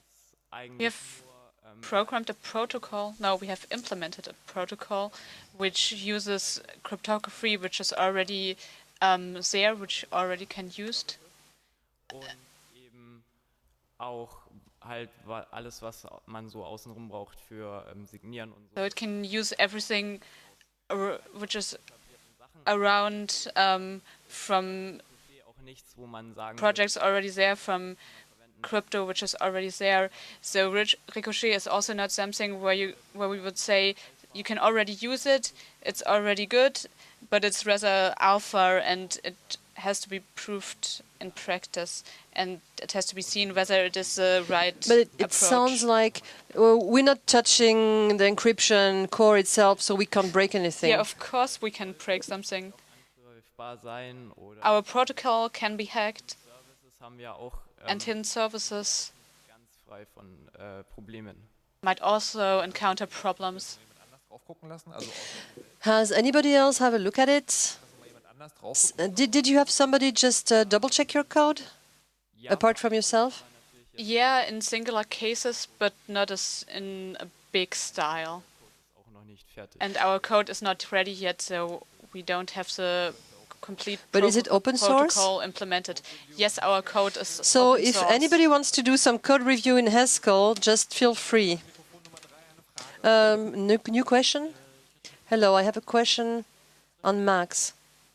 We have programmed a protocol. No, we have implemented a protocol which uses cryptography, which is already um, there, which already can used. Und eben auch halt wa- alles, was man so außenrum braucht für ähm, Signieren und so. So it can use everything uh, which is around um, from projects already there, from crypto which is already there. So Rich Ricochet is also not something where you where we would say you can already use it, it's already good, but it's rather alpha and it has to be proved in practice, and it has to be seen whether it is the right But it, it approach. sounds like uh, we're not touching the encryption core itself, so we can't break anything. Yeah, of course we can break something. angreifbar sein oder Our protocol can be hacked, Services haben wir auch ähm, and hidden services ganz frei von äh, Problemen. might also encounter problems. Has anybody else have a look at it? S- uh, did, did you have somebody just uh, double check your code, apart from yourself? Yeah, in singular cases, but not as in a big style. Auch noch nicht fertig. And our code is not ready yet, so we don't have the complete But is it open source? protocol implemented. Yes, our code is So open if source. anybody wants to do some code review in Haskell, just feel free. Um, new, new question? Hello, I have a question on Max.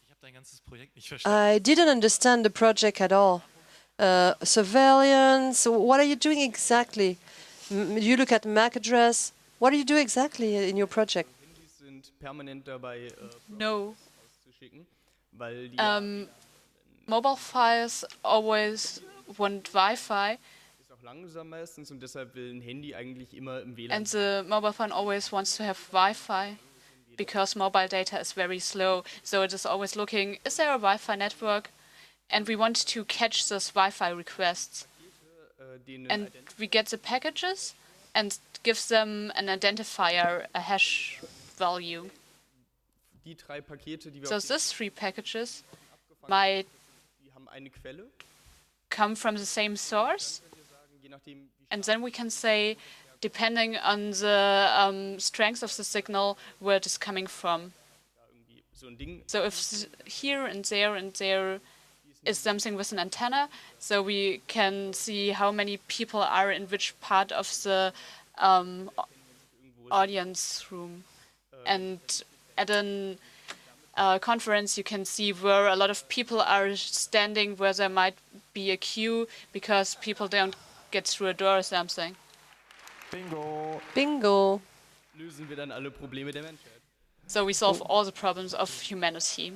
I didn't understand the project at all. Uh, surveillance, what are you doing exactly? M you look at M A C address. What do you do exactly in your project? Handys sind permanent dabei, äh, No. rauszuschicken, weil die Um, mobile files always want Wi-Fi, ist auch langsam meistens und deshalb will ein Handy eigentlich immer im W L A N. and the mobile phone always wants to have Wi-Fi because mobile data is very slow. So it is always looking, is there a Wi-Fi network? And we want to catch those Wi-Fi requests. Äh, denen And ident- we get the packages and give them an identifier, a hash value. die drei Pakete, die wir So auf die- these three packages might die haben eine Quelle. come from the same source. Je nachdem, wie And then we can say, depending on the um, strength of the signal, where it is coming from. so ein Ding So if s- here and there and there is something with an antenna, so we can see how many people are in which part of the um, au- audience room. And at a uh, conference, you can see where a lot of people are standing, where there might be a queue because people don't get through a door or something. Bingo. Bingo. lösen wir dann alle Probleme der Menschheit. So we solve all the problems of humanity.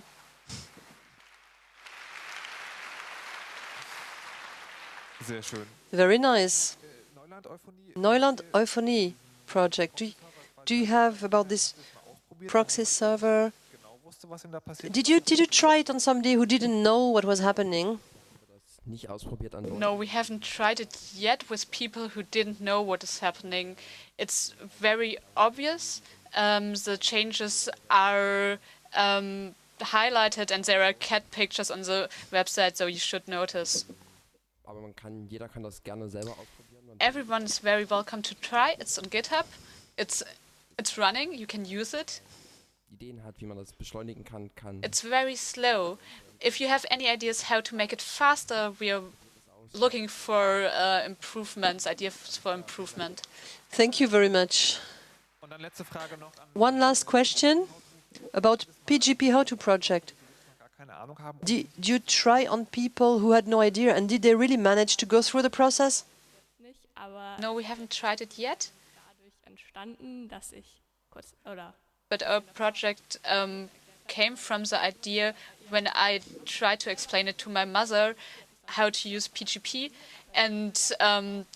Sehr schön. Very nice. Neuland Euphonie. Neuland Euphonie project. Do you, do you have about this proxy server? Genau wusste, was ihm da passiert. Did you did you try it on somebody who didn't know what was happening? Nicht ausprobiert an Leuten. No, we haven't tried it yet with people who didn't know what is happening. It's very obvious. Um, the changes are um, highlighted and there are cat pictures on the website, so you should notice. Aber man kann, jeder kann das gerne selber ausprobieren. Und Everyone is very welcome to try. It's on GitHub. It's it's running. You can use it. Ideen hat, wie man das beschleunigen kann, kann. It's very slow. If you have any ideas how to make it faster, we are looking for uh, improvements, ideas for improvement. Thank you very much. Und dann letzte Frage noch an One last question about P G P How to project. gar keine Ahnung haben. Did you try on people who had no idea, and did they really manage to go through the process? Nicht, aber No, we haven't tried it yet, dadurch entstanden, dass ich kurz oder but our project um, came from the idea when I tried to explain it to my mother how to use P G P, and um,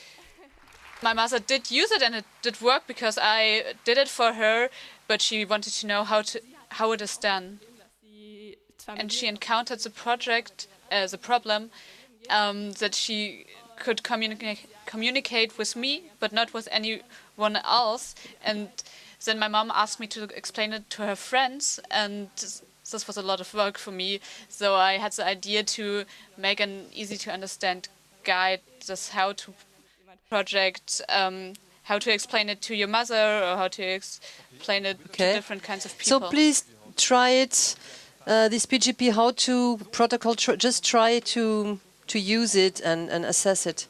my mother did use it and it did work because I did it for her, but she wanted to know how to how it is done. die zwei And she encountered the project as a problem um, that she could communicate communicate with me, but not with anyone else. And then my mom asked me to explain it to her friends, and this this was a lot of work for me. So I had the idea to make an easy to understand guide, just how to project, um, how to explain it to your mother, or how to explain it Okay. to different kinds of people. So please try it. Uh, this P G P How to protocol. Tr just try to to use it and, and assess it.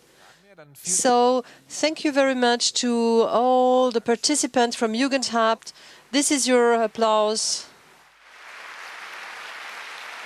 So thank you very much to all the participants from Jugendhabt. This is your applause.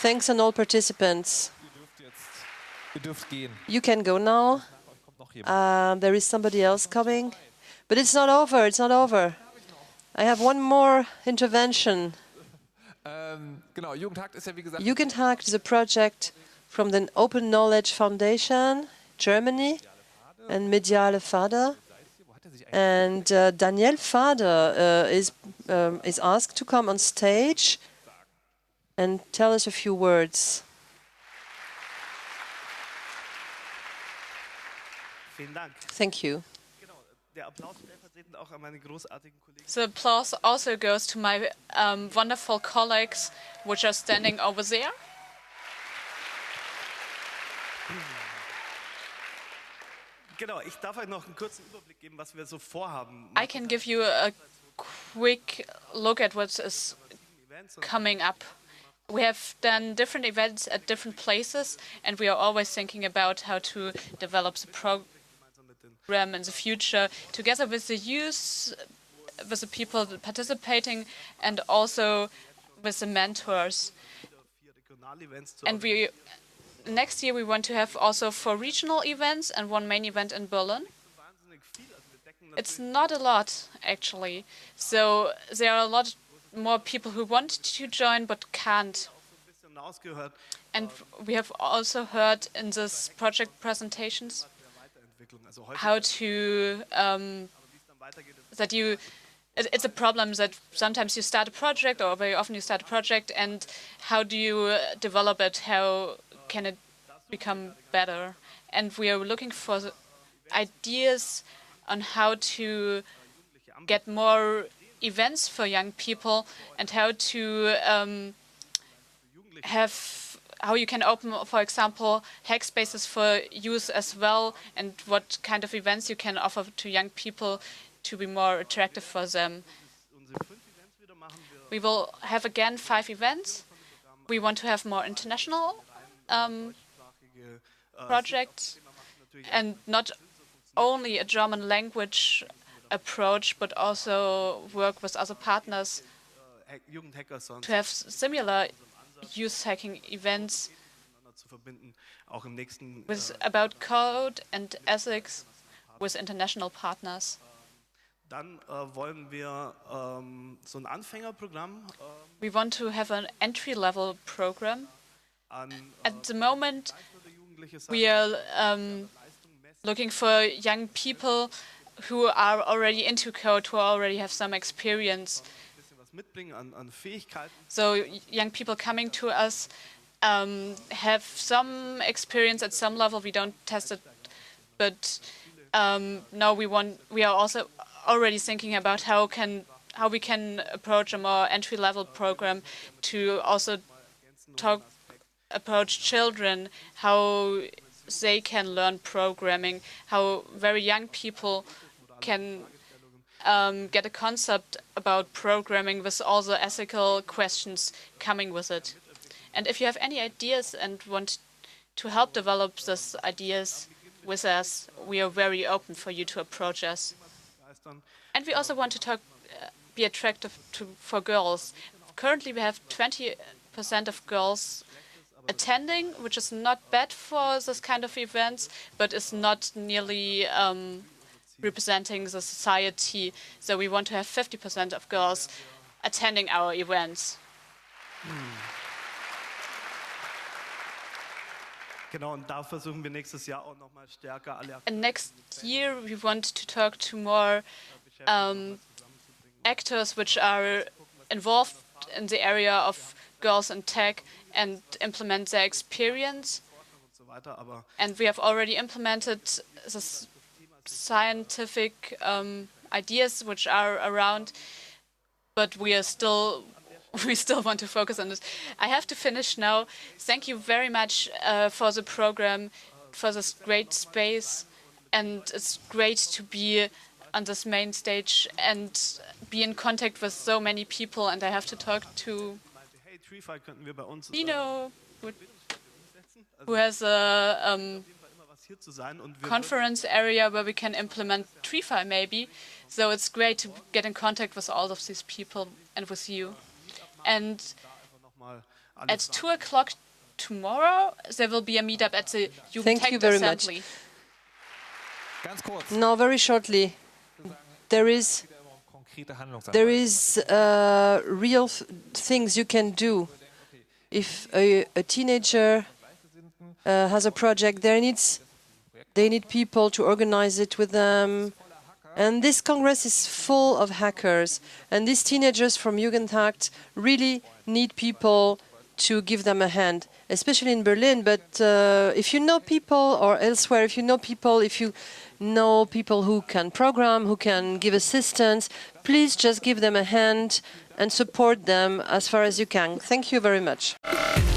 Thanks on all participants. Ihr dürft gehen. You can go now. Um, there is somebody else coming. But it's not over, it's not over. I have one more intervention. Ähm, genau, Jugendhakt ist ja wie gesagt. Jugendhakt is a project from the Open Knowledge Foundation, Germany, and Mediale Vater. And uh, Daniel Vader uh, is, um, is asked to come on stage and tell us a few words. Vielen Dank. Thank you. Genau, der Applaus stellvertretend auch an meine großartigen Kollegen. The applause also goes to my um, wonderful colleagues which are standing over there. Genau, ich darf euch noch einen kurzen Überblick geben, was wir so vorhaben. I can give you a quick look at what is coming up. We have done different events at different places, and we are always thinking about how to develop the program in the future, together with the youth, with the people participating, and also with the mentors. And we, next year we want to have also four regional events and one main event in Berlin. It's not a lot, actually. So there are a lot more people who want to join but can't. And we have also heard in this project presentations how to, um, that you, it, it's a problem that sometimes you start a project, or very often you start a project, and how do you develop it, how can it become better? And we are looking for ideas on how to get more events for young people and how to um, have, how you can open, for example, hack spaces for youth as well, and what kind of events you can offer to young people to be more attractive for them. We will have again five events. We want to have more international um, projects and not only a German language approach, but also work with other partners to have similar youth hacking events with about code and ethics with international partners. Dann äh, wollen wir ähm, so ein Anfängerprogramm. Äh, we want to have an entry-level program. An, äh, At the moment, we are um, looking for young people who are already into code, who already have some experience. An, an so young people coming to us um, have some experience at some level. We don't test it, but um, now we want. We are also already thinking about how can how we can approach a more entry-level program to also talk approach children, how they can learn programming, how very young people can um, get a concept about programming with all the ethical questions coming with it. And if you have any ideas and want to help develop these ideas with us, we are very open for you to approach us. And we also want to talk, uh, be attractive to, for girls. Currently we have twenty percent of girls attending, which is not bad for this kind of events, but is not nearly um, representing the society. So we want to have fifty percent of girls attending our events. Genau, und da versuchen wir nächstes Jahr auch noch mal stärker alle. And next year we want to talk to more um, actors which are involved in the area of girls in tech and implement their experience. And we have already implemented the scientific um, ideas which are around, but we are still we still want to focus on this. I have to finish now. Thank you very much uh, for the program, for this great space, and it's great to be on this main stage and be in contact with so many people. And I have to talk to Dino, who, who has a um, conference area where we can implement TreeFi maybe. So it's great to get in contact with all of these people and with you. And At two o'clock tomorrow, there will be a meetup at the Thank you very much. Assembly. No, very shortly. There is, there is uh, real th things you can do. If a, a teenager uh, has a project, there needs, they need people to organize it with them. And this Congress is full of hackers. And these teenagers from Jugendhakt really need people to give them a hand, especially in Berlin. But uh, if you know people, or elsewhere, if you know people, if you know people who can program, who can give assistance, please just give them a hand and support them as far as you can. Thank you very much.